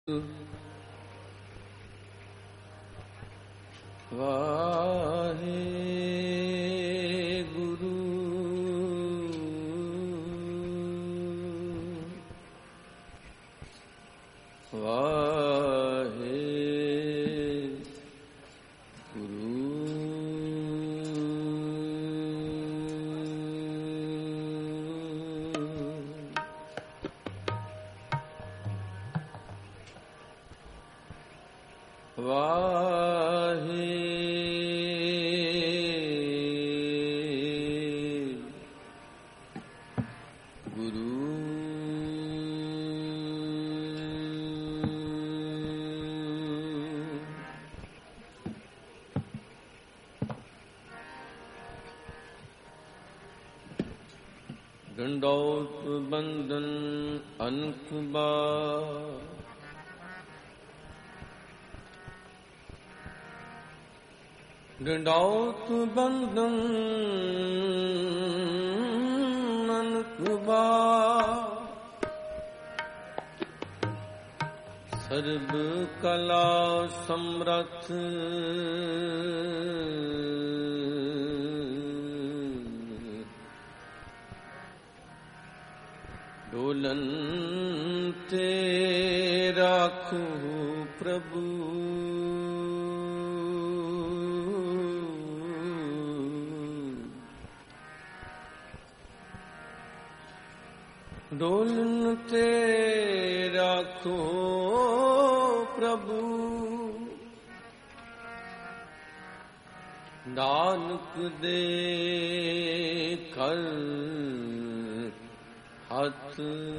ਵਾਹਿਗੁਰੂ ਡੰਡੌਤ ਬੰਦਨ ਅਨਕ ਬਾਰ ਡੰਡੌਤ ਬੰਦਨ ਅਨਕ ਬਾਰ ਸਰਬ ਕਲਾ ਸਮਰਥ ਡੋਲਨ ਤੇ ਰਾਖੋ ਪ੍ਰਭੂ ਡੋਲਨ ਤੇ ਰਾਖੋ ਪ੍ਰਭੂ ਨਾਨਕ ਦੇ ਕਰ ਹੱਥ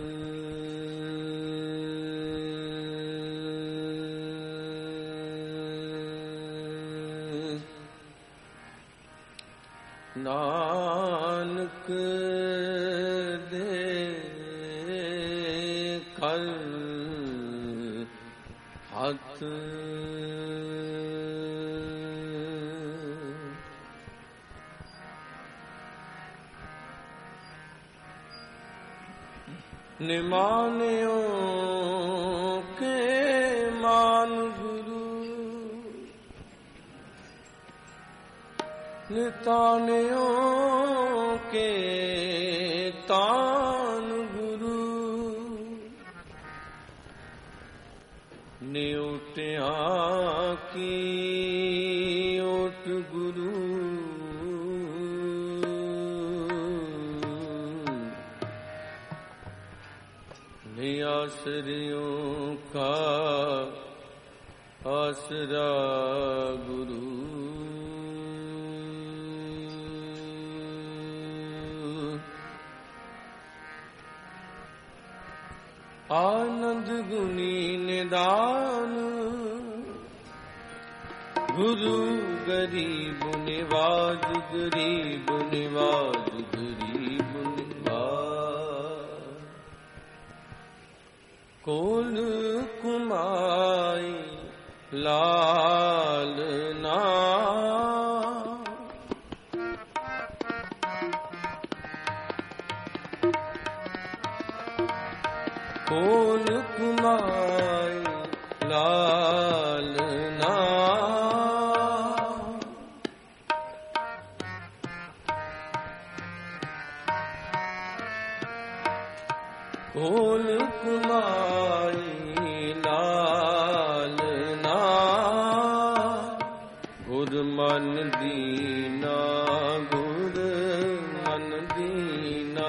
ਨਾਨਕ ਦੇ ਕਰ ਹੱਥ ਨਿਮਾਨਿਓ ਕੇ ਮਾਨ ਗੁਰੂ ਨਿਤਾਨਿਓ ਕੇ ਤਾਨ ਗੁਰੂ ਨਿਉਟਿਆਂ ਕੀ ਓਟ ਗੁਰੂ ਆਸਰਿयों का आसरा गुरु आनंद गुनी निदान गुरु गरीब निवाज गरीब निवाज गरीब ਕੋਲ ਕੁਮਾਈ ਲਾਲ ਨਾ ਕੋਲ ਕੁਮਾਈ ਲਾਲ ਨਾ ਕੋਲ ਕੁਮਾਈ ਲਾਲ ਨਾ ਗੁਰ ਮਨ ਦੀਨਾ ਗੁਰ ਮਨ ਦੀਨਾ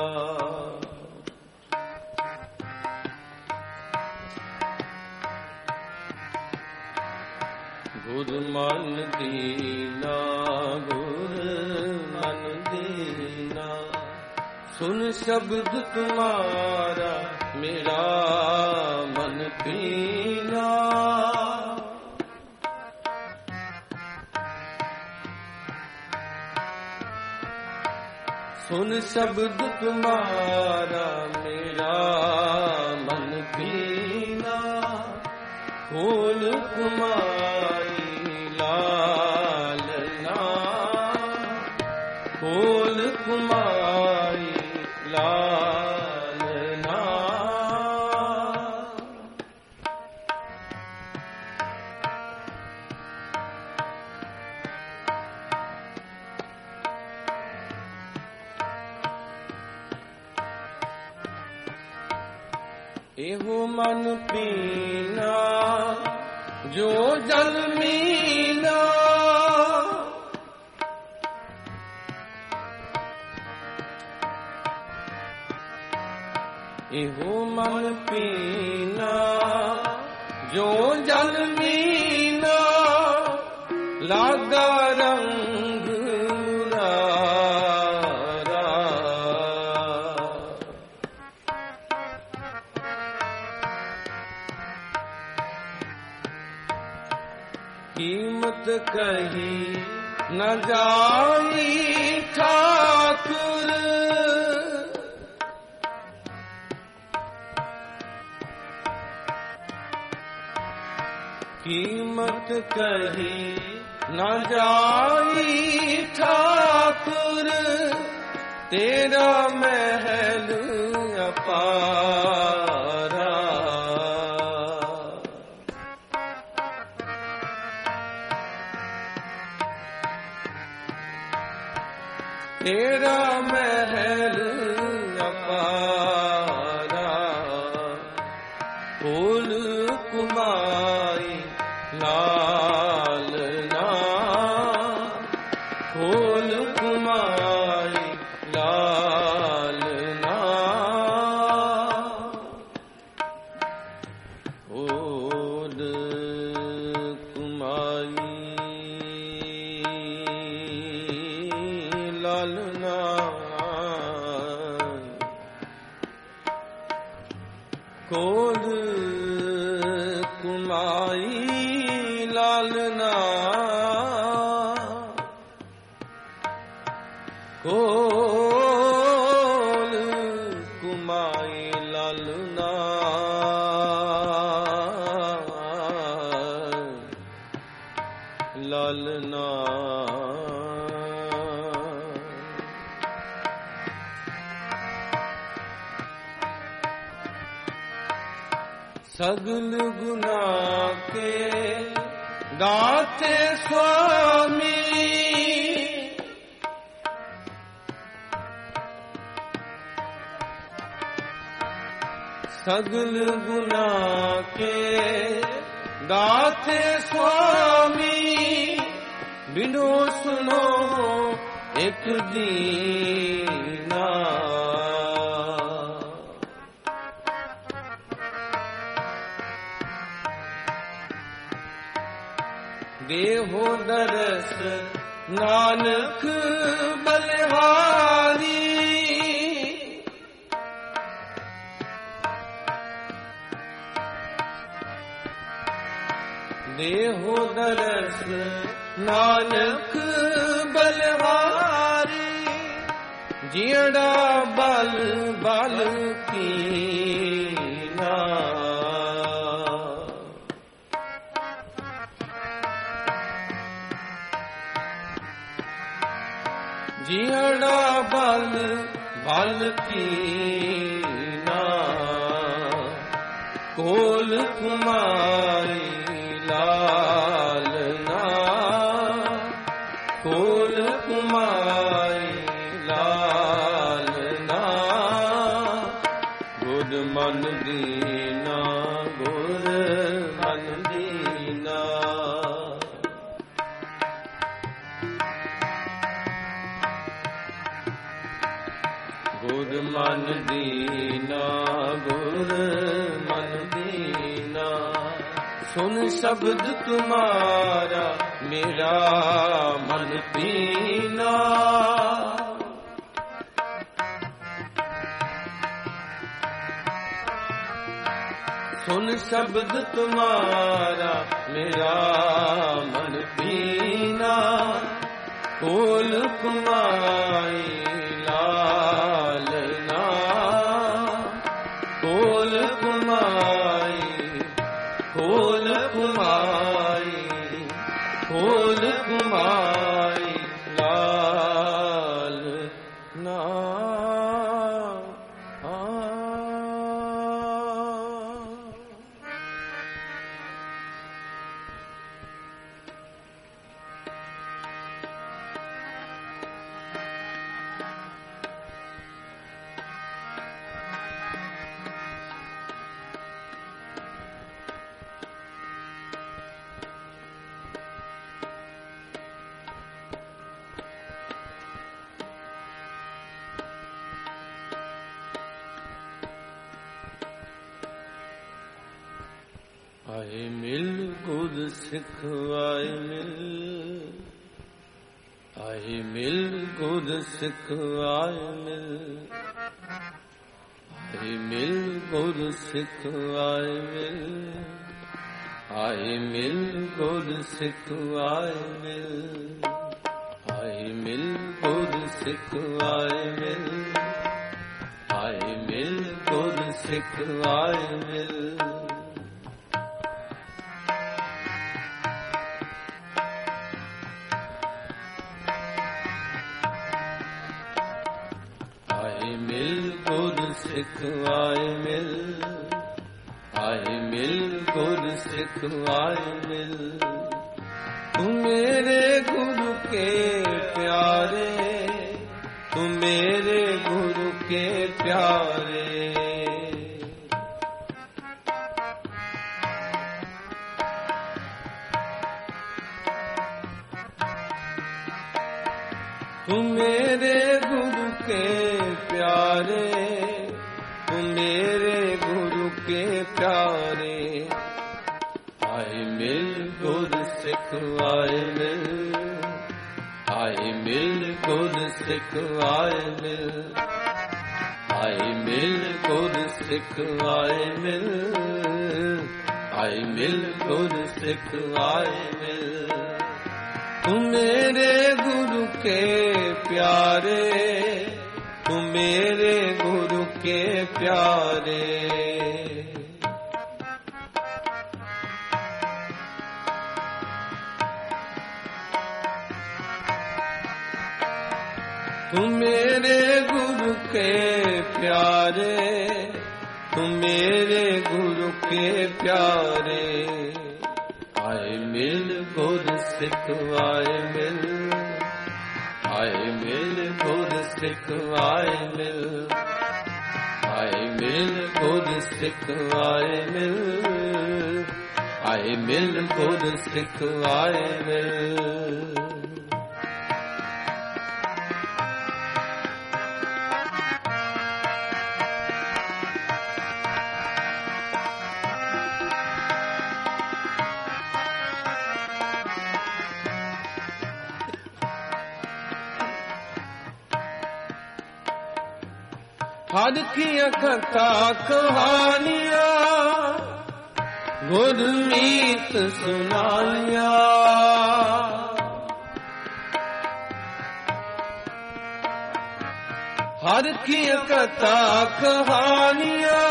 ਗੁਰ ਮਨ ਦੀਨਾ ਗੁਰ ਮਨ ਦੀਨਾ ਸੁਨ ਸ਼ਬਦ ਤੁਮਾਰਾ ਮੇਰਾ ਮਨ ਪੀਨਾ ਸੁਨ ਸ਼ਬਦ ਤੁਮਾਰਾ ਮੇਰਾ ਮਨ ਪੀਨਾ ਖੋਲ ਕੁਮਾਈ ਲਾਲ ਨਾ ਖੋਲ ਕੁਮਾਈ ਲਾਲ ਨਾ ਇਹੋ ਮਨ ਪੀਨਾ ਜੋ ਜਲ ਮੀਨਾ, ਇਹੋ ਮਨ ਪੀਨਾ ਜੋ ਜਲ ਮੀਨਾ, ਲਾਗਾ ਰੰਗ ਮੁਰਾਰਾ। ਕੀਮਤ ਕਹੀ ਨ ਜਾਈ ਠਾਕੁਰ, ਕੀਮਤ ਕਹੀ ਨ ਜਾਈ ਠਾਕੁਰ, ਤੇਰਾ ਮਹਿਲ ਅਪਾਰਾ। ਤੇਰਾ ਮਹਿਲ ਅਪਾਰਾ, ਫੂਲ ਕੁਮਾਈ ਲਾਲਨਾ, ਫੂਲ ਕੁਮਾਈ ਲਾਲਨਾ, ਫੂਲ ਕੁਮਾਈ ਲਾਲਨਾ, ਕੋਲ ਕੁਮਾਈ ਲਾਲਨਾ, ਕੋਲ ਕੁਮਾਈ ਲਾਲਨਾ, ਲਾਲਨਾ। सगल गुना के दाते स्वामी, सगल गुना के दाते स्वामी, बिनो सुनो एक दीना। देहो दरस नानक बलिहारी, देहो दरस नानक बलिहारी, जियड़ा बल बल कीना। जियड़ा बल बल कीना, कोल कुमाई लालना, कोल कुमाई लालना, गुर मन दीना, गुर मन दीना। गुर मन दीना, गुर मन दीना, सुन शब्द तुम्हारा मेरा मन दीना। सुन शब्द तुम्हारा मेरा मन दीना, कोल कुमाई लालना, कोल कुमाई, कोल कुमाई, कोल कुमाई लालना। ਆਏ ਮਿਲ ਗੁਰ ਸਿੱਖ ਆਏ ਮਿਲ, ਆਏ ਮਿਲ ਗੁਰ ਸਿੱਖ ਆਏ ਮਿਲ, ਆਏ ਮਿਲ ਗੁਰ ਸਿੱਖ ਆਏ ਮਿਲ, ਆਏ ਮਿਲ ਗੁਰ ਸਿੱਖ ਆਏ ਮਿਲ, ਆਏ ਮਿਲ ਗੁਰ ਸਿੱਖ ਆਏ ਮਿਲ, ਆਏ ਮਿਲ ਗੁਰ ਸਿੱਖ ਆਏ ਮਿਲ। ਸਿੱਖ ਆਏ ਮਿਲ, ਆਏ ਮਿਲ ਗੁਰ ਸਿੱਖ ਆਏ ਮਿਲ, ਤੂੰ ਮੇਰੇ ਗੁਰੂ ਕੇ ਪਿਆਰੇ, ਤੂੰ ਮੇਰੇ ਗੁਰੂ ਕੇ ਪਿਆਰੇ, तू मेरे गुरु के प्यारे, तू मेरे गुरु के प्यारे, आए मिल गुर सिख आए मिल, आए मिल गुर सिख आए मिल, आए मिल गुर सिख आए मिल, आए मिल गुर सिख आए मिल, तू मेरे गुरु के प्यारे, तू मेरे गुरु के प्यारे, तू मेरे गुरु के प्यारे, तू मेरे गुरु के प्यारे, आए मिल गुर सिख आए मिल, आए मिल गुर सिख आए मिल, आए मिल गुर सिख आए मिल, आए मिल गुर सिख आए मिल। हर की कथा कहानियां गुरमीत सुनाइया, हर की कथा कहानियां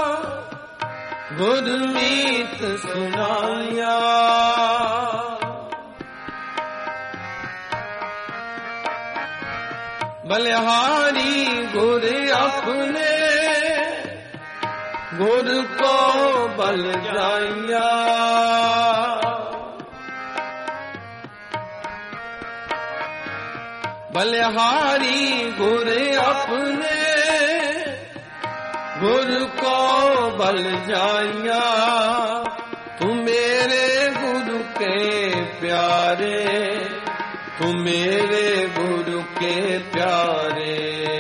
गुरमीत सुनाइया, बलिहारी गुर अपने गुर को बल जाइया, बलिहारी गुर अपने गुर को बल जाइया, तू मेरे गुरु के प्यारे, तू मेरे गुरु के प्यारे,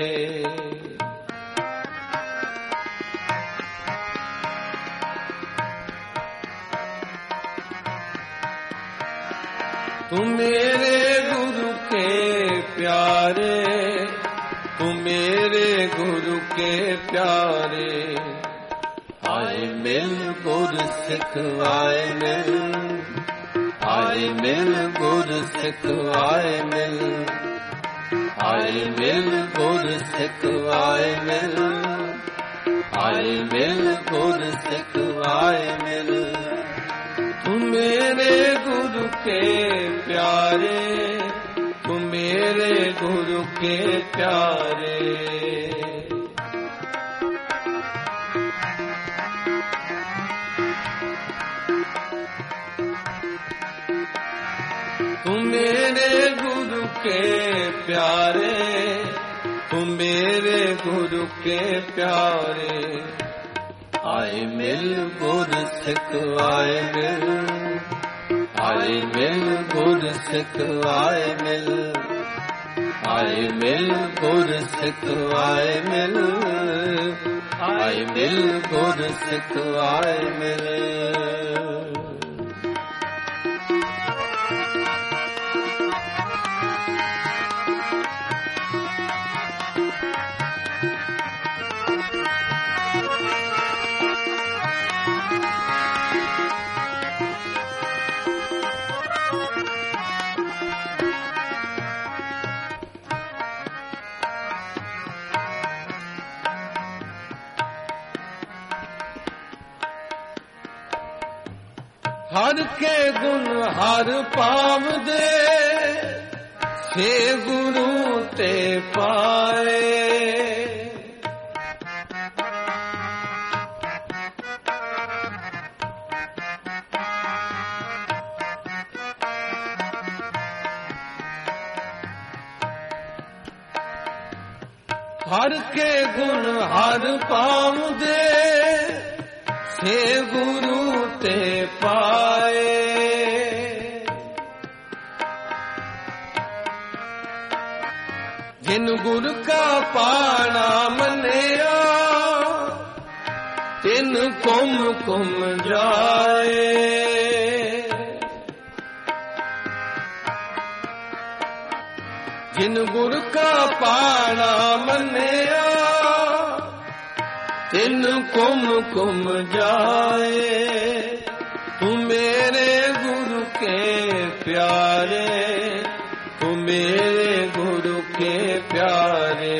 तू मेरे गुरु के प्यारे, तू मेरे गुरु के प्यारे, आए मिल गुर सिख आए मिल, आए मिल गुर सिख आए मिल, आए मिल गुर सिख आए मिल, आए मिल गुर सिख आए मिल, तू मेरे गुरु के प्यारे, तू मेरे गुरु के प्यारे, तू मेरे गुरु के प्यारे, तू मेरे गुरु के प्यारे, आए मिल गुर सिख आए मिल, आए मिल गुर सिख आए मिल, आए मिल गुर सिख आए मिल, आए मिल गुर सिख आए मिल। हर के गुण हर पावदे, से गुरु ते पाए। हर के गुण हर पावदे, से गुरु ते पाए। जिन गुर का पाना मनिया, तिन कुम कुम जाए। जिन गुर का पाना मनिया, तिन कुम कुम जाए। तू मेरे गुरु के प्यारे, तू मेरे गुरु के प्यारे।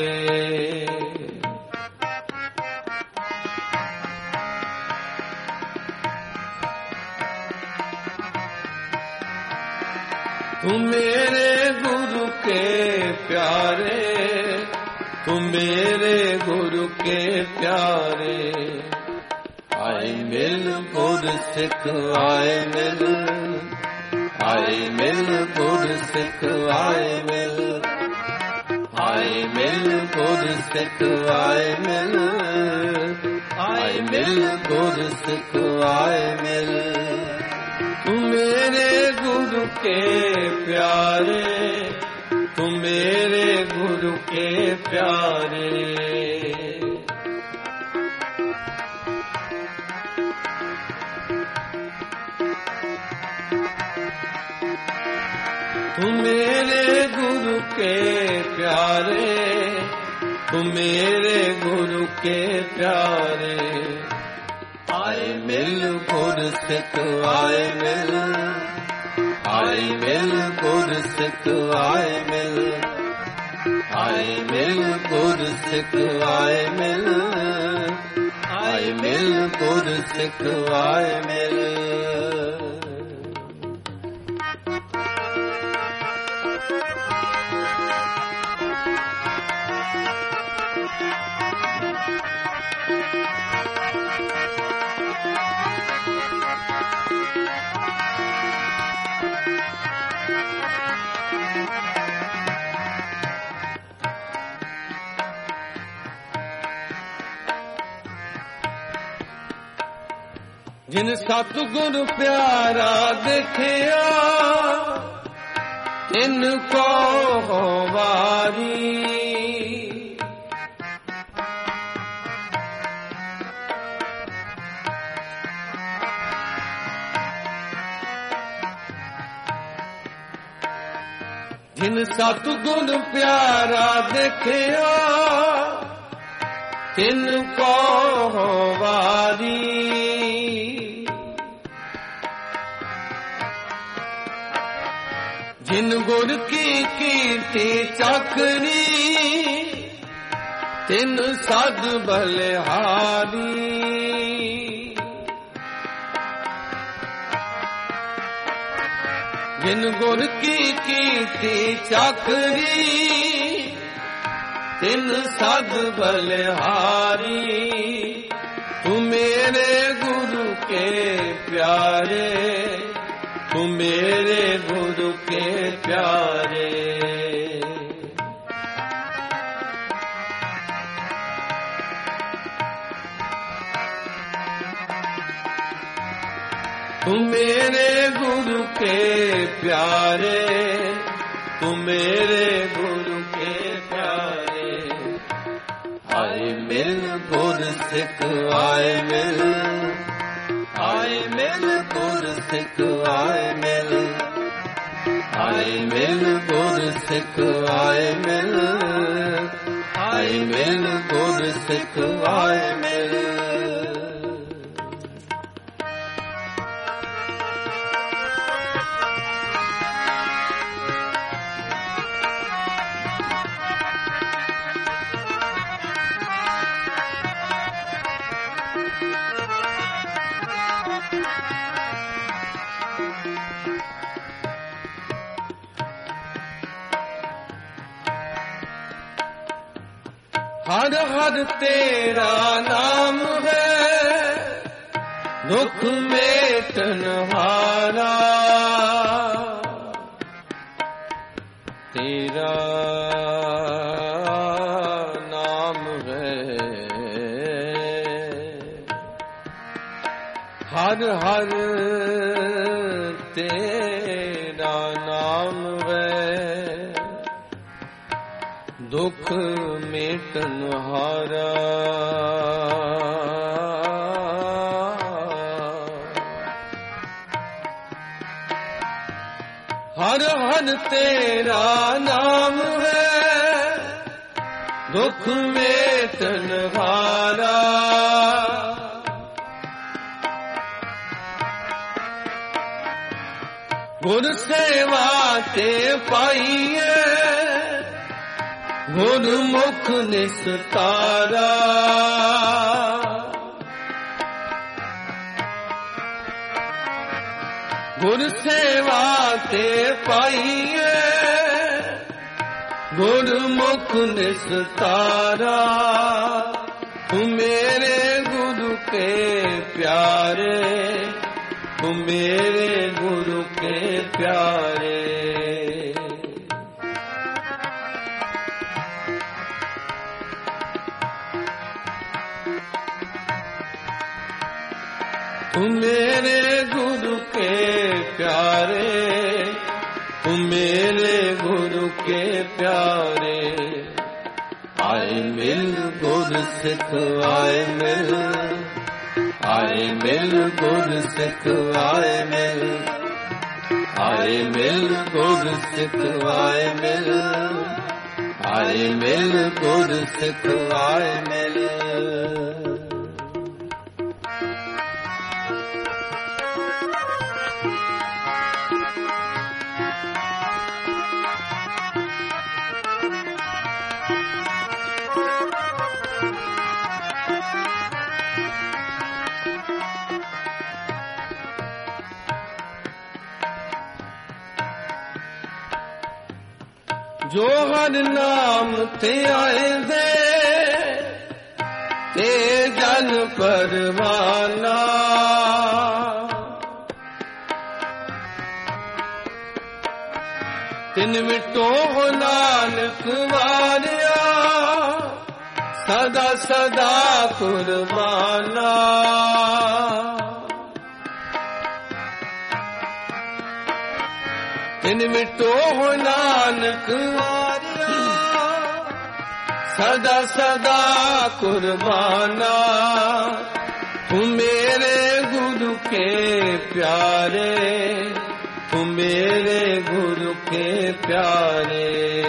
तू मेरे गुरु के प्यारे, तू मेरे गुरु के प्यारे। आए मिल गुर सिख आए मिल, आए मिल गुर सिख आए मिल, आए मिल गुर सिख आए मिल, आए मिल गुर सिख आए मिल। तू मेरे गुरु के प्यारे, तू मेरे गुरु के प्यारे। तू मेरे गुरु के प्यारे, तू मेरे गुरु के प्यारे। आए मिल गुर सिख आए मिल, आए मिल गुर सिख आए मिल, आए मिल गुर सिख आए मिल, आए मिल गुर सिख आए मिल। जिन सतगुर प्यारा देखिया, इनको हो वारी। जिन सतगुर प्यारा देखिया, तिनको हो वारी। जिन गुर की कीर्ति चकरी, तिन सद बलिहारी। जिन गुर की कीर्ति चकरी, तिन सद बलिहारी। तू मेरे गुरु के प्यारे, तू मेरे गुरु के प्यारे। तू मेरे गुरु के प्यारे, तू मेरे गुरु के प्यारे। आए मिल गुर सिख आए मिल, आए मिल गुर सिख आए मिल, आए मिल गुर सिख आए मिल, आए मिल गुर सिख आए मिल। हर हर तेरा नाम है दुख मेटनहारा, तेरा नाम है हर हर तेरा नाम है दुख मेटनहारा। हर हर तेरा नाम है दुख मेटनहारा, गुर सेवा ते पाइए गुरमुख निस्तारा। गुर सेवा ते पाइए गुरमुख निस्तारा। तू मेरे गुरु के प्यारे, तू मेरे गुरु के प्यारे। तू मेरे गुरु के प्यारे, तू मेरे गुरु के प्यारे। आए मिल गुर सिख आए मिल, आए मिल गुर सिख आए मिल, आए मिल गुर सिख आए मिल, आए मिल गुर सिख आए मिल। जो हर नाम ते आए दे ते जन परवाना। तिन मिटो हो नानक वारिया सदा सदा कुर्बाना। तिन मिटो हो नानक वारिया सदा सदा कुर्बाना। तू मेरे गुरु के प्यारे, तू मेरे गुरु के प्यारे।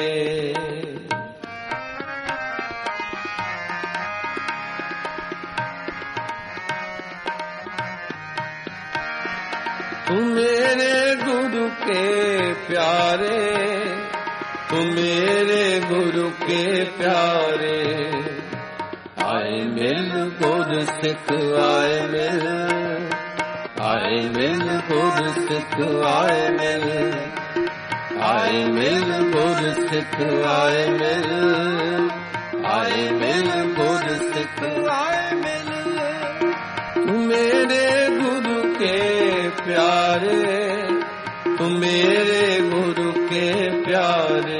तू मेरे गुरु के प्यारे, तू मेरे गुरु के प्यारे। आए मिल गुर सिख आए मिल, आए मिल गुर सिख आए मिल, आए मिल गुर सिख आए मिल, आए मिल गुर सिख आए मिल। तू मेरे गुरु के प्यारे, तू मेरे गुरु के प्यारे।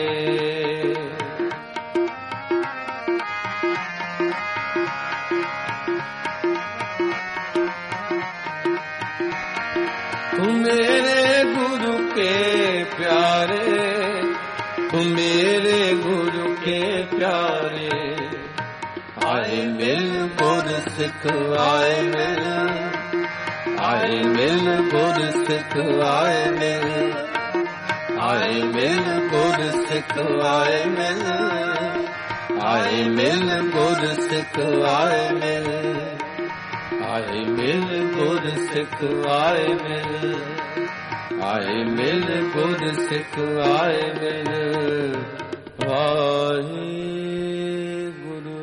तू मेरे गुरु के प्यारे, तू मेरे गुरु के प्यारे। आए मिल गुर सिख आए मिल, आए मिल गुर सिख आए मिल, आए मिल गुर सिख आए मिल, आए मिल गुर सिख आए मिल, आए मिल गुर सिख आए मिल, आए मिल गुर सिख आए मिल। वाहे गुरु।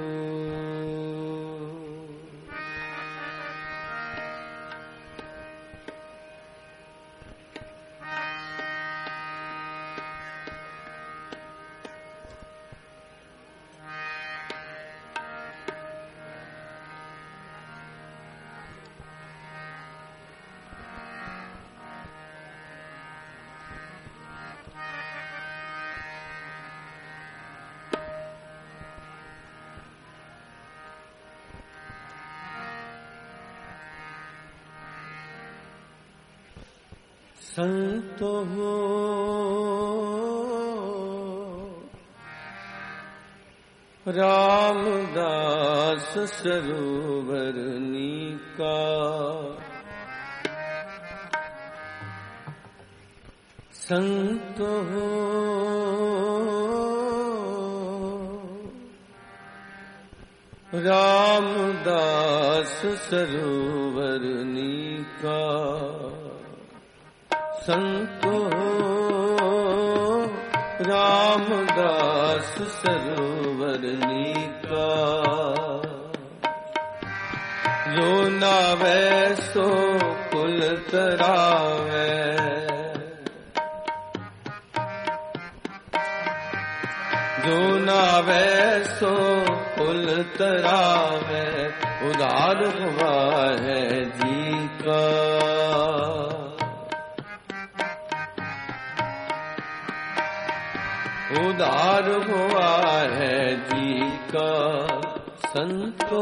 संतो हो रामदास सरोवरनी का संतो हो रामदास सरोवरनी का संतो रामदास सरोवरनी का जो नावे सो कुल तरावे जो नावे सो कुल तरावे उदार हुआ है जी का उदार हुआ है जी का संतो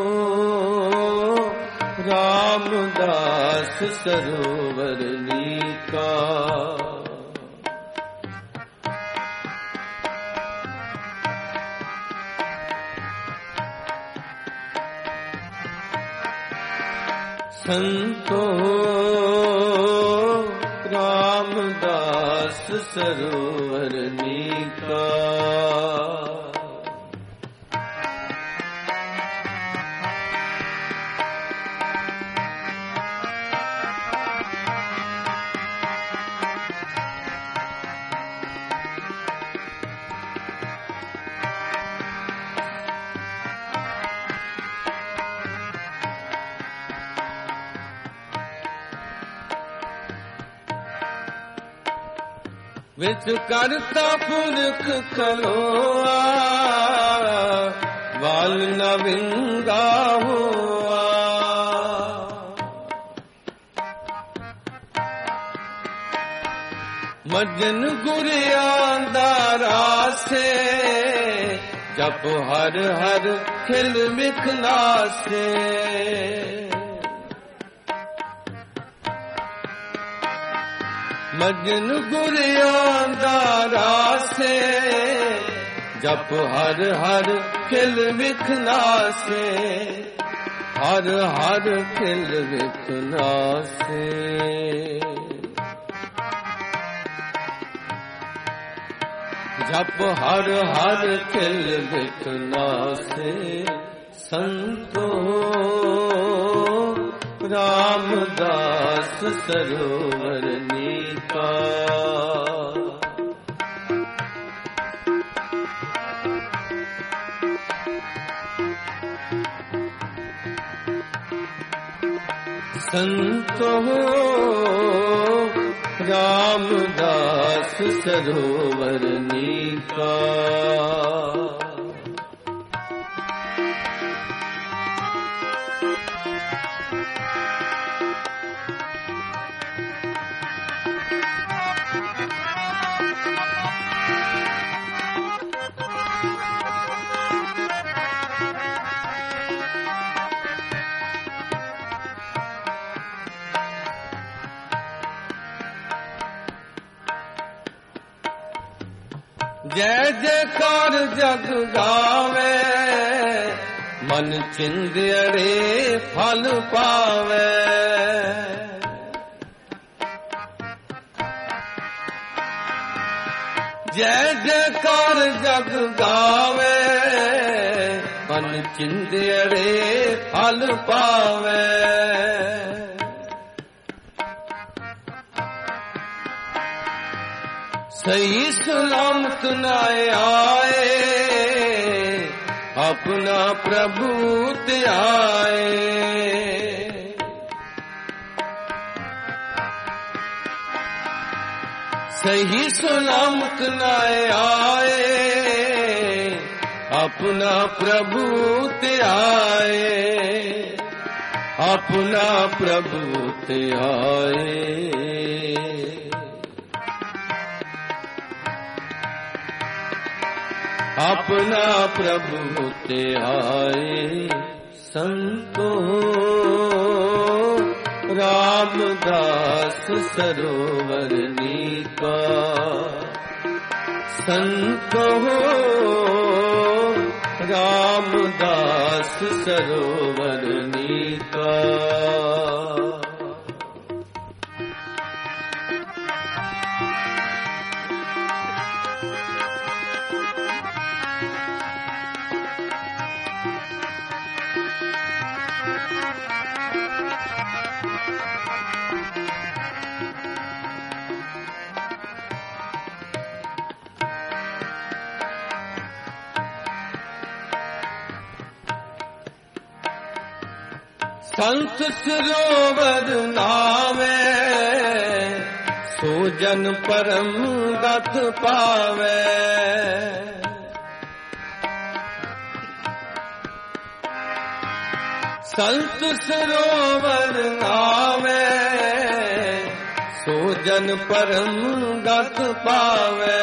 रामदास सरोवरनी का संतो रामदास सरोवरनी का विच करता पुरख खलोआ वाल न विंगा हुआ मजन गुरियांदारा से जप हर हर खिल मिखला से मजन गुरियांदारा से जप हर हर खिल विखना से हर हर खिल विखना से जप हर हर खिल विखना से संतो रामदास सरोवरनी का संतो रामदास सरोवरनी का जय जयकार जग गावे मन चिंदियरे फल पावे जय जयकार जग गावे मन चिंदियरे फल पावे सही सलामत न आए अपना प्रभु ते आए सही सलामत न आए अपना प्रभु ते आए अपना प्रभु ते आए अपना प्रभु ते आए संतो रामदास सरोवरनी का संत हो रामदास सरोवरनी का संत सरोवर नावे सो जन परम गत पावे संत सरोवर नावे सो जन परम गत पावे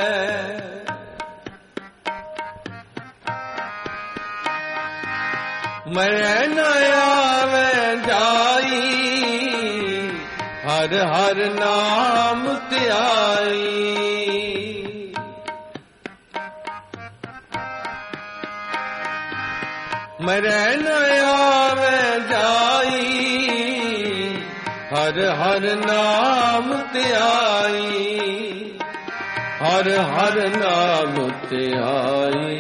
मैं न आवे जाई हर हर नाम त्याई मरै न आवे जाई हर हर नाम त्याई हर हर नाम त्याई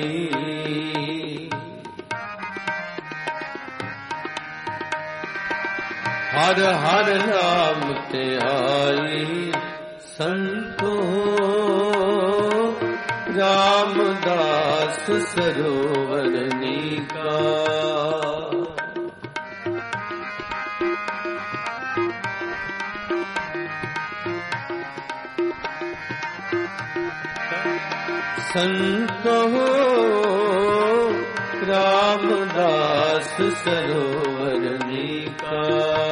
हर हर नाम ते आई संतो रामदास सरोवरनी का संतो रामदास सरोवरनी का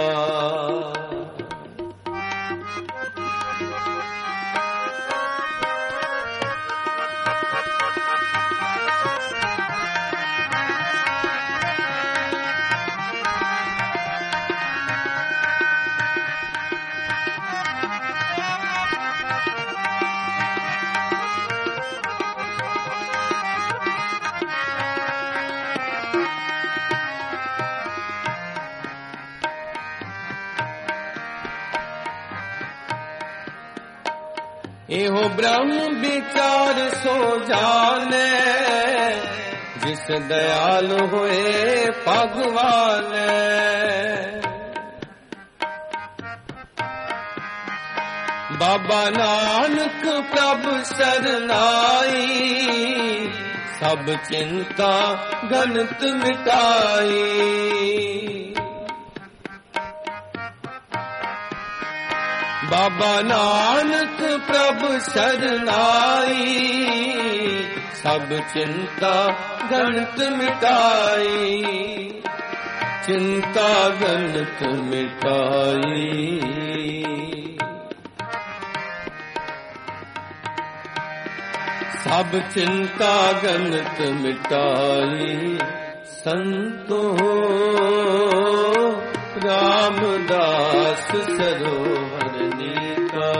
एहो ब्रह्म विचार सो जाने जिस दयाल होए भगवान बाबा नानक प्रभु सरनाई सब चिंता गणित मिटाई बाबा नानक प्रभु सरनाई सब चिंता गणित मिटाई चिंता गणित मिटाई सब चिंता गणित मिटाई संतो रामदास सरोवरनी का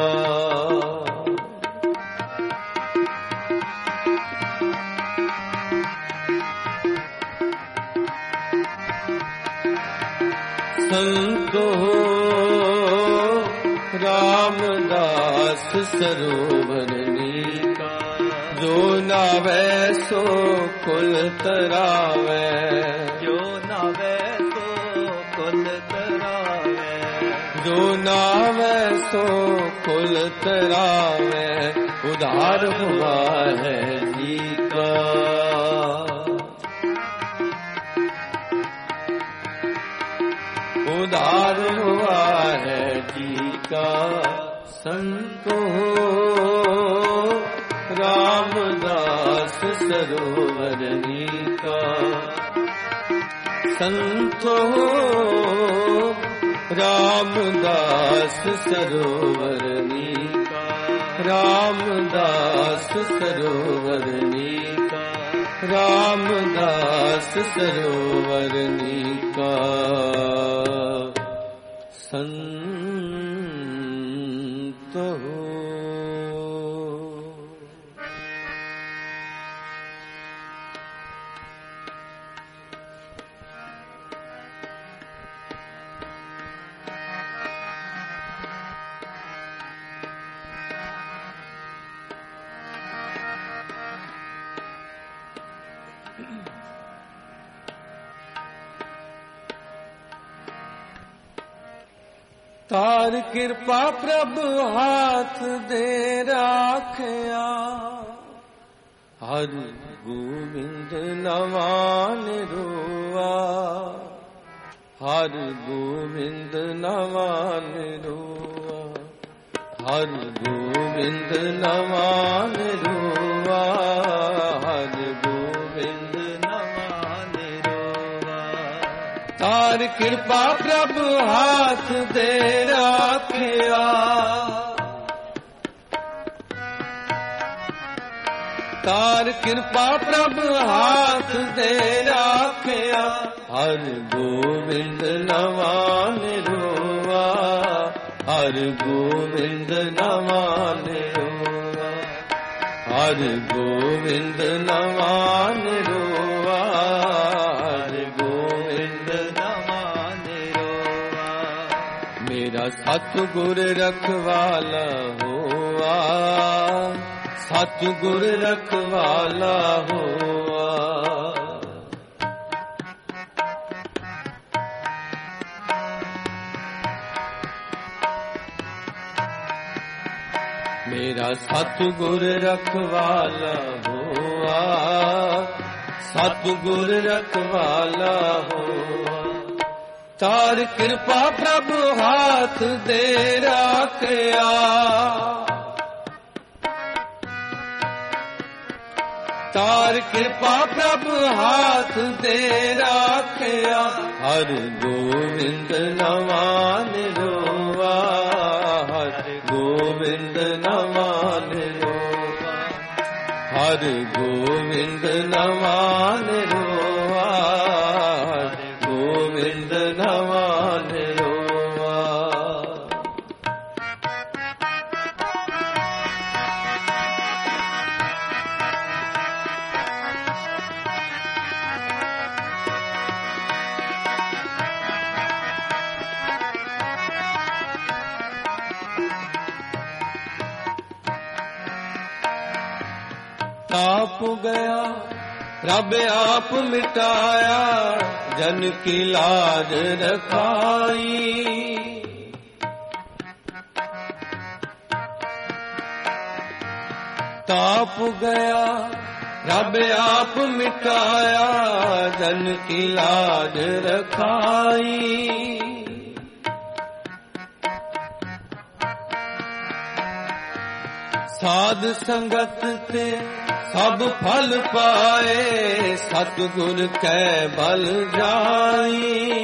संतो रामदास सरोवरनी का जो नावे सो कुल तरावे जो नावे जो नावे सो कुल तरावे उधार हुआ है जी का उधार हुआ है जी का संतो रामदास सरोवरनी का संतो रामदास सरोवरनी का रामदास सरोवरनी का रामदास सरोवरनी का संत हो। तार कृपा प्रभु हाथ दे राखिया, हर गोविंद नवान रोआ, हर गोविंद नवान रोआ, हर गोविंद नवान रोआ, हर गोविंद नवान रोआ। तार कृपा प्रभु हाथ दे राखिया, तार कृपा प्रभु हाथ दे राखिया, हर गोविंद नवान रोआ, हर गोविंद नवान रोआ, हर गोविंद नवान रोआ, हर गोविंद नवान रोआ। मेरा सतगुर रखवाला होआ, सतगुर रखवाला होआ। मेरा सतगुर रखवाला होआ, सतगुर रखवाला होआ। तार कृपा प्रभु हाथ दे राखिया, तार कृपा प्रभु हाथ दे राखिया, हर गोविंद नवान रोआ, हर गोविंद नवान रोआ, हर गोविंद नवान रोआ, हर गोविंद नवान रोआ। ताप गया रब आप मिटाया, जन की लाज रखाई। ताप गया रब आप मिटाया, जन की लाज रखाई। साध संगत ते सब फल पाए, सतगुर कै बल जाई।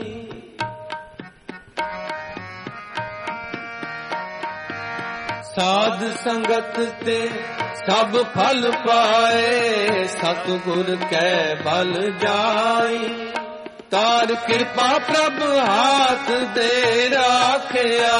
साध संगत ते सब फल पाए, सतगुर कै बल जाई। तार कृपा प्रभु हाथ दे राखिया,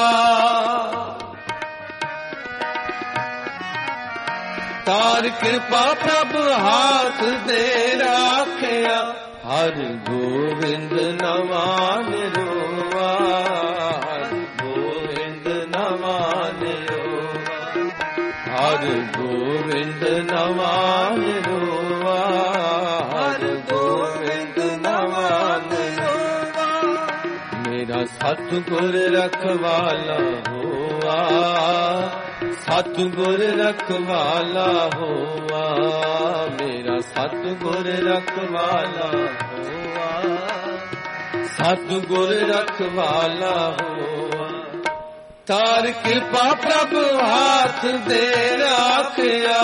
तार कृपा प्रभु हाथ दे राखिया, हर गोविंद नवान रोआ, हर गोविंद नवान रोआ, हर गोविंद नवान रोआ, हर गोविंद नवान रोआ। मेरा सतगुर रखवाला होआ, सतगुर रखवाला होआ। मेरा सतगुर रखवाला होआ, सतगुर रखवाला होआ। तार कृपा प्रभु हाथ दे राखिया,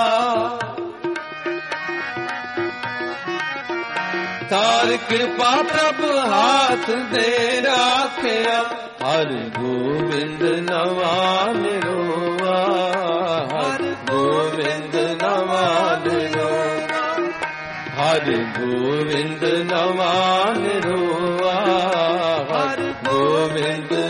तार कृपा प्रभु हाथ दे राखिया, हर गोविंद नवान रोआ, हर गोविंद नवान रोआ, हर गोविंद नवान रोआ, हर गोविंद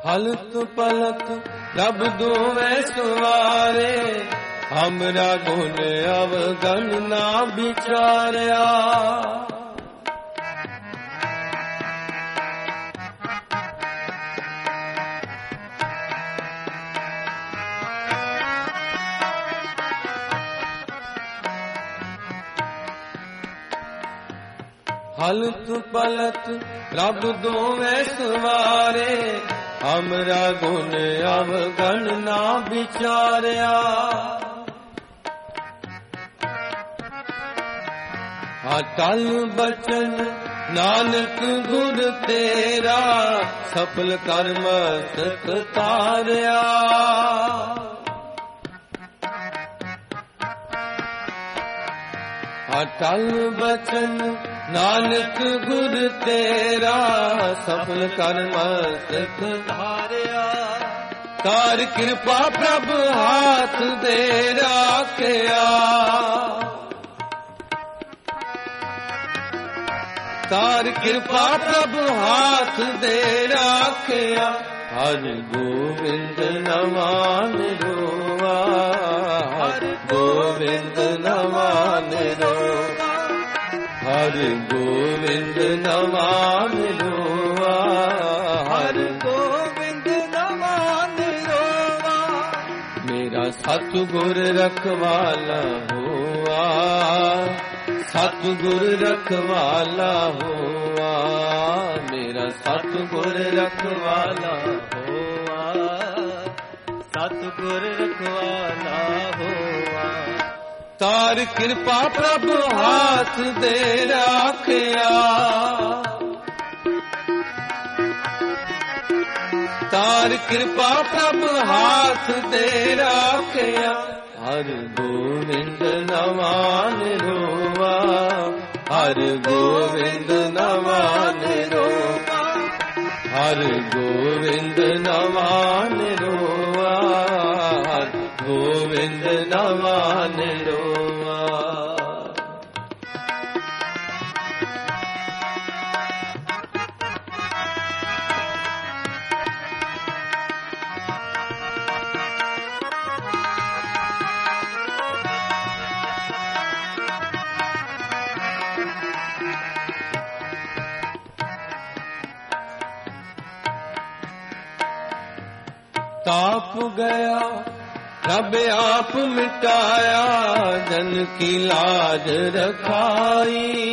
हलत पलत प्रभ दोवे सवारे, हमरा गुण अवगन ना विचारिया। हलत पलत प्रभ दोवे सवारे, हमरा गुण अवगन ना विचारिया। अटल बचन नानक गुर तेरा, सफल कर मस्तक तारिया। अटल बचन नानक गुर तेरा, सफल कर मस्तक तारिया। तार कृपा प्रभ हाथ दे राखिया, तार कृपा प्रभु हाथ दे राखिया। हर गोविंद नमान रोवा, हर गोविंद नमान रोवा, हर गोविंद नमान रोवा, हर गोविंद नमान रोवा। मेरा सतगुर रखवाला हुआ, सतगुर रखवाला हुआ, मेरा सतगुर रखवाला हुआ, सतगुर रखवाला हुआ। तार कृपा प्रभु हाथ दे राखिया, तार कृपा प्रभु हाथ दे राखिया। हर गोविंद नमान रोवा, हर गोविंद नमान रोवा, हर गोविंद नमान रोवा, हर गोविंद नमान रोवा। ताप गया रब आप मिटाया, जन की लाज रखाई।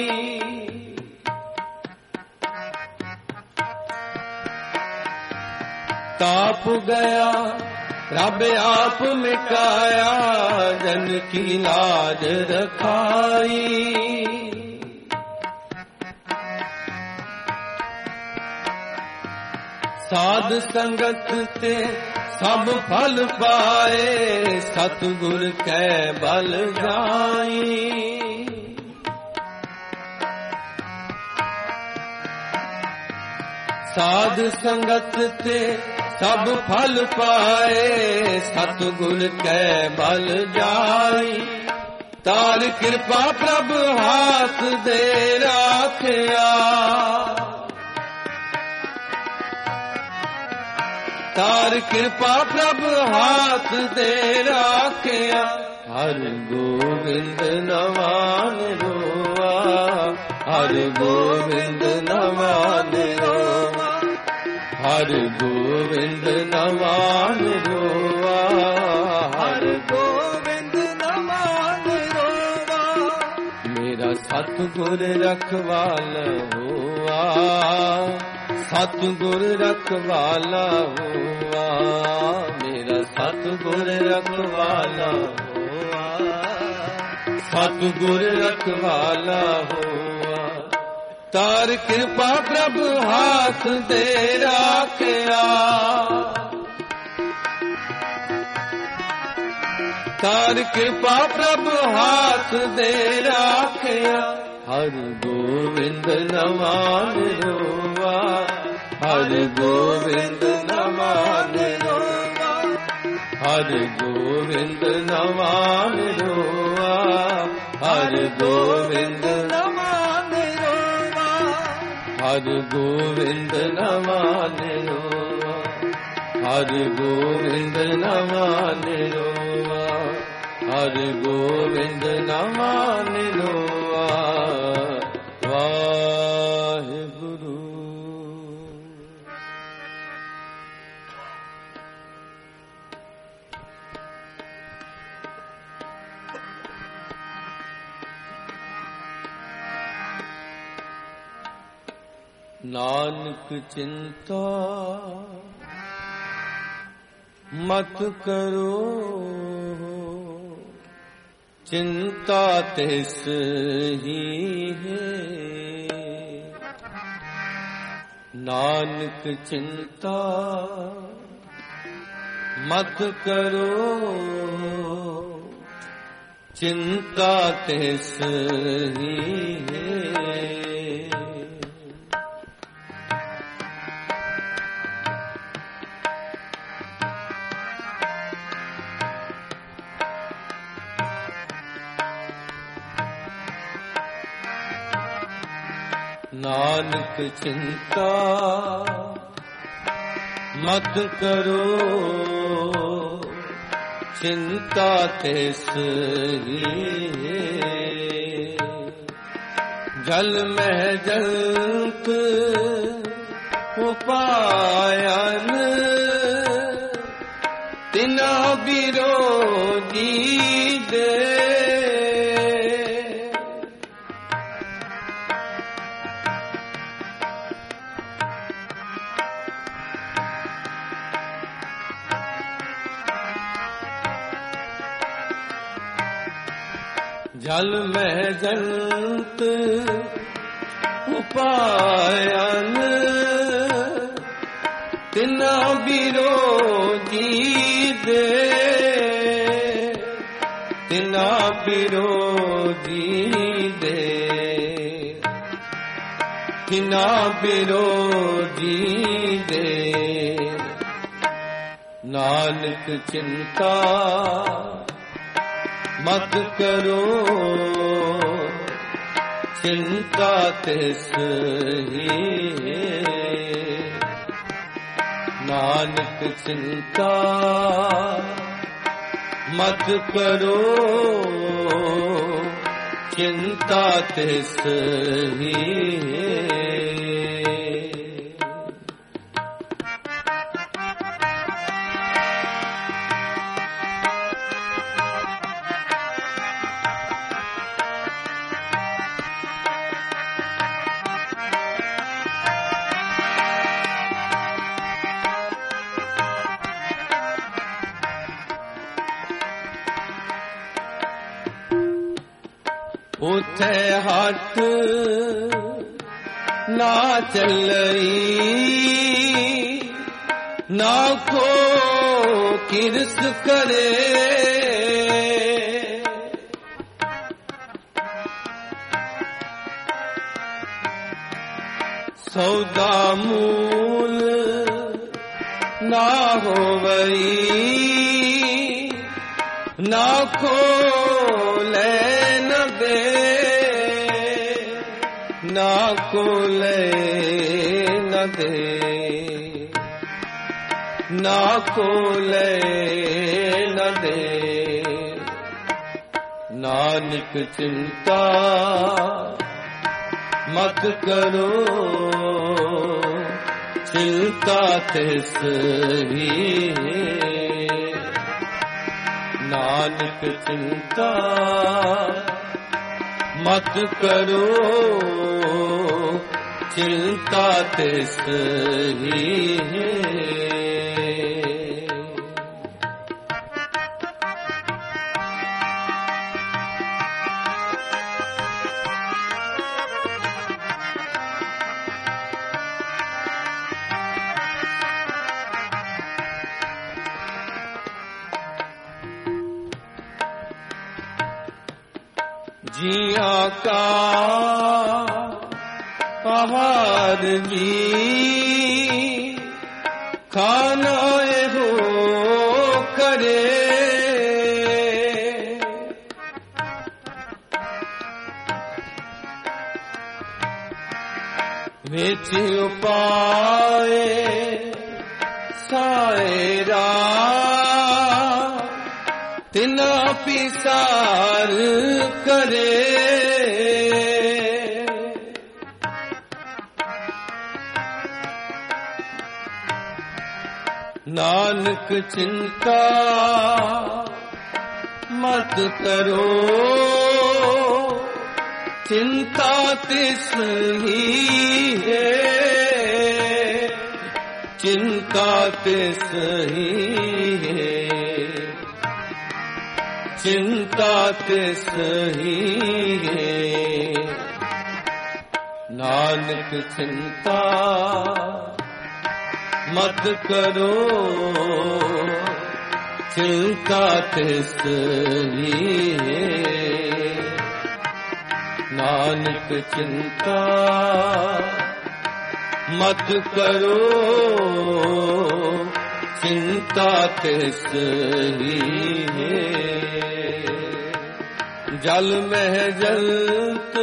ताप गया रब आप मिटाया, जन की लाज रखाई। साध संगत ते सब फल पाए, सतगुर कै बल जाई। साध संगत ते सब फल पाए, सतगुर कै बल जाई। तार कृपा प्रभु हाथ दे राखिया, तार कृपा प्रभु हाथ दे राखिया। हर गोविंद नमान रोवा, हर गोविंद नमान रोवा, हर गोविंद नमान रोवा, हर गोविंद नमान रोवा। मेरा सतगुर रखवाला हुआ, सतगुर रखवाला हुआ, मेरा सतगुर रखवाला हुआ, सतगुर रखवाला हुआ। तार कृपा प्रभु हाथ दे राखिया, तार कृपा प्रभु हाथ दे राखिया। हर गोविंद नमान रोवा, हर गोविंद नमान रोवा, हर गोविंद नमान रोवा, हर गोविंद नमान रोवा, हर गोविंद नमान रोवा। ਹਰਿ ਗੋਬਿੰਦ ਨਵਾ ਨਿਰੋਆ, ਹਰਿ ਗੋਬਿੰਦ ਨਵਾ ਨਿਰੋਆ। ਵਾਹਿਗੁਰੂ। ਨਾਨਕ ਚਿੰਤਾ ਮਤ ਕਰੋ, ਚਿੰਤਾ ਤਿਸ ਹੀ ਹੈ। ਨਾਨਕ ਚਿੰਤਾ ਮਤ ਕਰੋ, ਚਿੰਤਾ ਤਿਸ ਹੀ ਹੈ। ਨਾਨਕ ਚਿੰਤਾ ਮਤ ਕਰੋ, ਚਿੰਤਾ ਤਿਸ ਹੀ ਹੈ। ਜਲ ਮਹਿ ਜਲਤ ਉਪਾਇਨ, ਤਿਨਾ ਬਿਰੋਧੀ ਦੇ। ਜਲ ਮਹਿ ਜਲਤ ਉਪਾਇਨ, ਤਿਨਾ ਬਿਰੋਧੀ ਦੇ। ਤਿਨਾ ਬਿਰੋਧੀ ਦੇ, ਤਿਨਾ ਬਿਰੋਧੀ ਦੇ। ਨਾਨਕ ਚਿੰਤਾ ਮਤ ਕਰੋ, ਚਿੰਤਾ ਤਿਸ ਹੀ ਹੈ। ਨਾਨਕ ਚਿੰਤਾ ਮਤ ਕਰੋ, ਚਿੰਤਾ ਤਿਸ ਹੀ ਹੈ। ਉਥੇ ਹੱਥ ਨਾ ਚੱਲਈ, ਨਾ ਕੋ ਕਿਰਸ ਕਰੇ। ਸੌਦਾ ਮੂਲ ਨਾ ਹੋਵਈ, ਨਾ ਕੋ ਲੈ ਦੇ। ਨਾ ਕੋ ਲੈ ਨ ਦੇ, ਨਾ ਕੋ ਲੈ ਨ ਦੇ। ਨਾਨਕ ਚਿੰਤਾ ਮਤ ਕਰੋ, ਚਿੰਤਾ ਤਿਸ ਹੀ ਹੈ। ਨਾਨਕ ਚਿੰਤਾ ਮਤ ਕਰੋ, ਚਿੰਤਾ ਤਿਸ ਹੀ ਹੈ। जिया का आहार जी खाना हो करे, विच उपाय थाएरा तिना पिसार करे। नानक चिंता मत करो, चिंता तिस ही है, चिंता तिस ही है, चिंता तिस ही है। नानक चिंता मत करो, चिंता तिस ही है। नानक चिंता मत करो, चिंता तिस ही है। जल मह जलत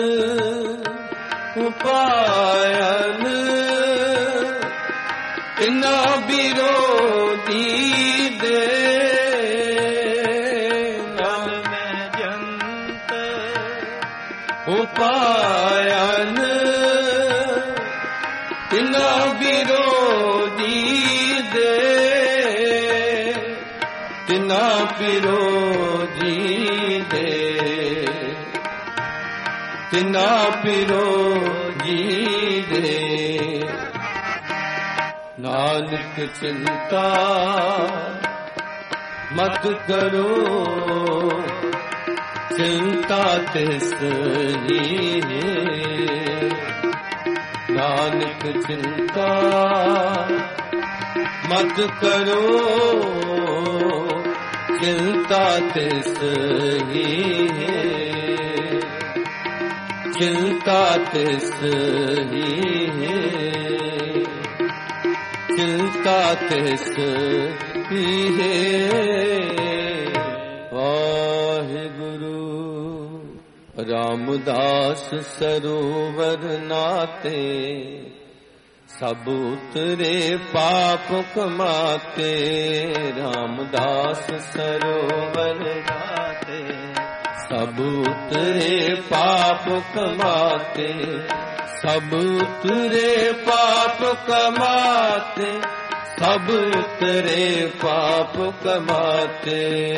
उपायन तिना विरोधी दे। जल में जंत उपायन तिना विरोधी दे, तिना विरोधी दे, तिना विरोधी दे। नानक चिंता मत करो, चिंता तिस ही है। नानक चिंता मत करो, चिंता तिस ही है, चिंता तिस ही है, चिंता तिस ही है। वाहिगुरु रामदास सरोवर नाते, सब उतरे पाप कमाते। रामदास सरोवर नाते, सब उतरे पाप कमाते, सब उतरे पाप कमाते, सब उतरे पाप कमाते।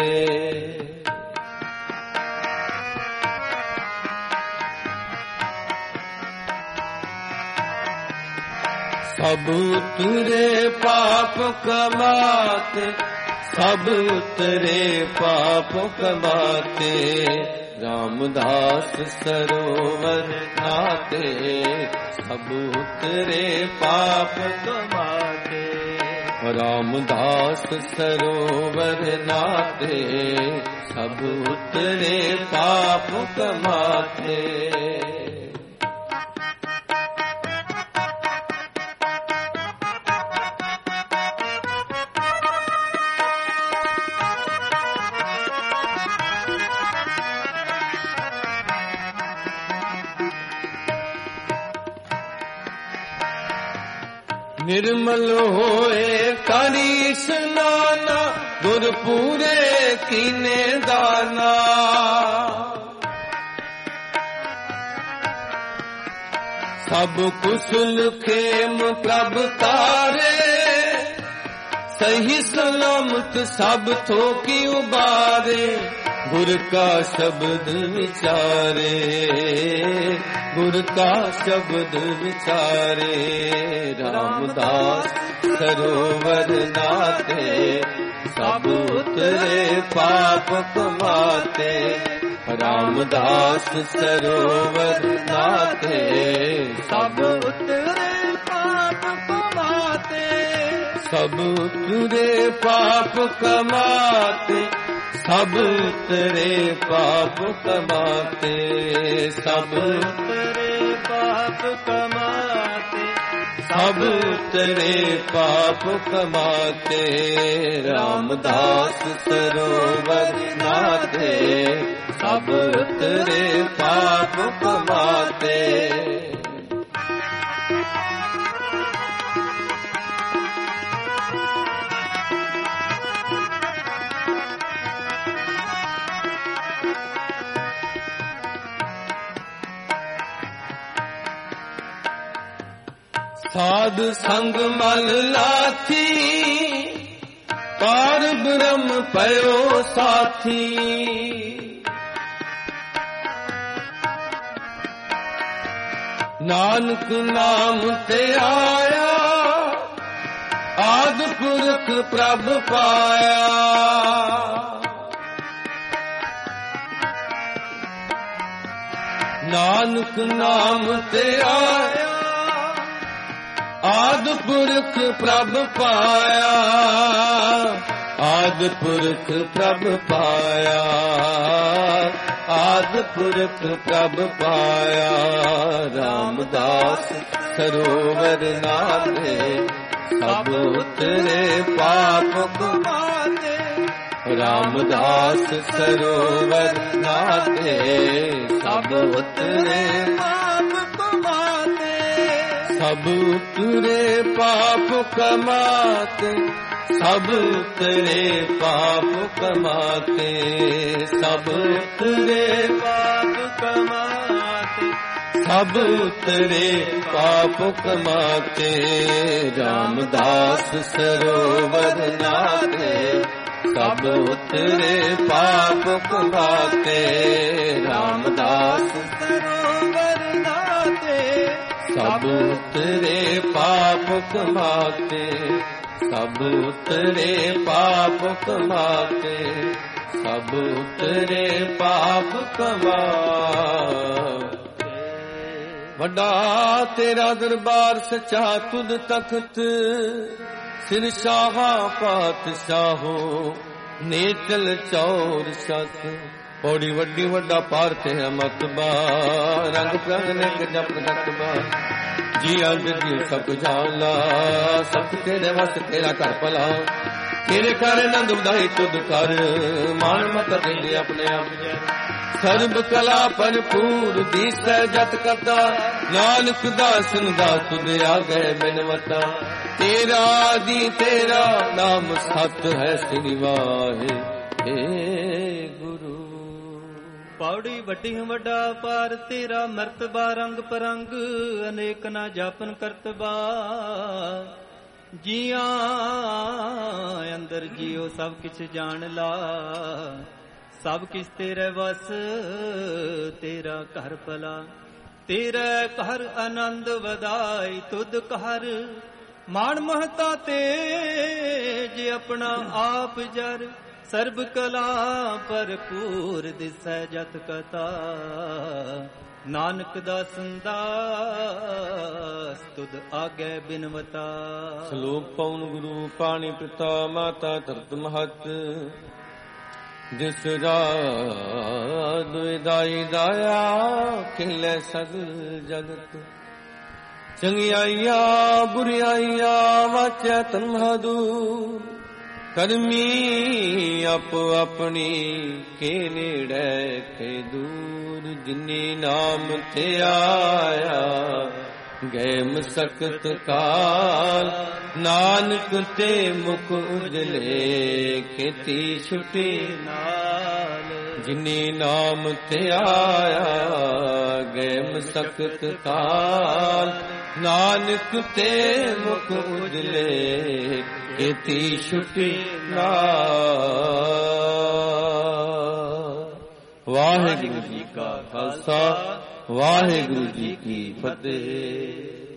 सब उतरे पाप कमाते, सब उतरे पाप कमाते। रामदास सरोवर नाते, सब उतरे पाप कमाते। रामदास सरोवर नाते, सब उतरे पाप कमाते। निर्मल होए करी स्नाना, गुर पूरे कीने दाना। सब कुशल खेम प्रभ तारे, सही सलामत सब थोकी उबारे। गुर का शब्द विचारे, गुर का शब्द विचारे। रामदास सरोवर नाते, सब उतरे पाप कमाते। रामदास सरोवर नाते, सब उतरे पाप कमाते। सब उतरे पाप कमाते, सब उतरे पाप कमाते। सब उतरे पाप कमाते, सब उतरे पाप कमाते। रामदास सरोवर नाते, सब उतरे पाप कमाते। ਸਾਧ ਸੰਗ ਮਲ ਲਾਥੀ, ਪਾਰ ਬ੍ਰਹਮ ਪਇਓ ਸਾਥੀ। ਨਾਨਕ ਨਾਮ ਤੇ ਆਇਆ, ਆਦਿ ਪੁਰਖ ਪ੍ਰਭ ਪਾਇਆ। ਨਾਨਕ ਨਾਮ ਤੇ ਆਇਆ, ਆਦਿ ਪੁਰਖ ਪ੍ਰਭ ਪਾਇਆ। ਆਦਿ ਪੁਰਖ ਪ੍ਰਭ ਪਾਇਆ, ਆਦਿ ਪੁਰਖ ਪ੍ਰਭ ਪਾਇਆ। ਰਾਮਦਾਸ ਸਰੋਵਰ ਨਾਲੇ, ਸਭ ਉਤਰੇ ਪਾਪ ਕਮਾਤੇ। ਰਾਮਦਾਸ ਸਰੋਵਰ ਨਾਲੇ, ਸਭ ਉਤਰੇ ਪਾਪ ਕਮਾਤੇ। ਸਭ ਉਤਰੇ ਪਾਪ ਕਮਾਤੇ, ਸਭ ਉਤਰੇ ਪਾਪ ਕਮਾਤੇ। ਸਭ ਉਤਰੇ ਪਾਪ ਕਮਾਤੇ, ਸਭ ਉਤਰੇ ਪਾਪ ਕਮਾਤੇ। ਰਾਮਦਾਸ ਸਰੋਵਰ ਨਾਲੇ, ਸਭ ਉਤਰੇ ਪਾਪ ਕਮਾਤੇ। ਰਾਮਦਾਸ ਸਰੋਵਰ ਨਾਲੇ, ਸਭ ਉਤਰੇ ਪਾਪ ਕਮਾਤੇ। ਸਭ ਉਤਰੇ ਪਾਪ ਕਮਾਤੇ। ਸਭ ਉਤਰੇ ਪਾਪ ਕਮਾਤੇ। ਵੱਡਾ ਤੇਰਾ ਦਰਬਾਰ ਸੱਚਾ ਤੁਧ ਤਖਤ, ਸਿਰ ਸ਼ਾਹਾ ਪਾਤਸ਼ਾਹੋ ਨੇਚਲ ਚੌਰ ਸਤ। ਪੌੜੀ ਵੱਡੀ ਵੱਡਾ ਪਾਰ ਤੇ ਮਤਬਾ, ਰੰਗ ਪ੍ਰੰਗ ਨੇ ਜਪ ਰਤਬਾ। ਜੀ ਅੰਗ ਜੀ ਸਭ ਜਾਲਾ, ਸਭ ਤੇਰੇ ਵਸ ਤੇਰਾ ਘਰ ਭਲਾ। ਤੇਰੇ ਘਰ ਆਨੰਦ ਵਧਾਈ ਤੁਧ ਕਰ, ਮਾਨ ਮਤ ਦੇਂਦੇ ਆਪਣੇ ਆਪ। ਸਰਬ ਕਲਾ ਭਰਪੂਰ ਦੀਸੈ ਜਤ ਕਰਤਾ, ਨਾਨਕ ਦਾਸਨ ਦਾ ਤੁਧ ਆਗੇ ਬਿਨਵਤਾ। ਤੇਰਾ ਦੀ ਤੇਰਾ ਨਾਮ ਸਤ ਹੈ, ਸ੍ਰੀ ਵਾਹਿ ਏ ਗੁਰੂ। ਪੌੜੀ ਵੱਡੀ ਵੱਡਾ ਪਾਰ ਤੇਰਾ, ਮਰਤਬਾ ਰੰਗ ਪਰੰਗ ਅਨੇਕ ਨਾ ਜਾਪਨ ਕਰਤਬਾ। ਜੀਆਂ ਅੰਦਰ ਜੀਓ ਸਭ ਕਿਛ ਜਾਣ ਲਾ, ਸਭ ਕਿਛ ਤੇਰੇ ਵਸ ਤੇਰਾ ਘਰ ਭਲਾ। ਤੇਰੇ ਘਰ ਆਨੰਦ ਵਧਾਈ ਤੁਧ ਘਰ, ਮਾਣ ਮਹਤਾ ਤੇ ਜੇ ਆਪਣਾ ਆਪ ਜਰ। ਸਰਬ ਕਲਾ ਭਰਪੂਰ ਦਿਸੈ ਜਤ ਕਥਾ, ਨਾਨਕ ਦਾਸਨ ਦਾਸ ਤੁਧ ਆਗੇ ਬਿਨਵਤਾ। ਸ਼ਲੋਕ ਪਉਨ ਗੁਰੂ ਪਾਣੀ ਪਿਤਾ ਮਾਤਾ ਧਰਤ ਮਹਤ। ਜਿਸ ਰਾਜ ਦਾਈ ਦਾਇਆ, ਖਿਲੇ ਸਗਲ ਜਗਤ। ਚੰਗਿਆਈਆਂ ਬੁਰਿਆਈਆਂ ਵਾਚੈ ਤਨ੍ਹਾ ਦੂਰ। ਕਰਮੀ ਆਪ ਆਪਣੀ ਕੇ ਨੇੜੇ ਕੇ ਦੂਰ। ਜਿਨੀ ਨਾਮ ਤੇ ਆਇਆ, ਗਏ ਮਸਕਤ ਕਾਲ। ਨਾਨਕ ਤੇ ਮੁਖ ਉਜਲੇ, ਖੇਤੀ ਛੁਟੀ ਨਾਲ। ਜਿਨੀ ਨਾਮ ਤੇ ਆਇਆ, ਗਏ ਮਸਕਤ ਕਾਲ। ਨਾਨਕ ਤੇ ਮੁਖ ਉਜਲੇ, ਖੇਤੀ ਛੁਟੀ ਨਾਲ। ਵਾਹਿਗੁਰੂ ਜੀ ਕਾ ਖਾਲਸਾ, ਵਾਹਿਗੁਰੂ ਜੀ ਕੀ ਫਤਿਹ।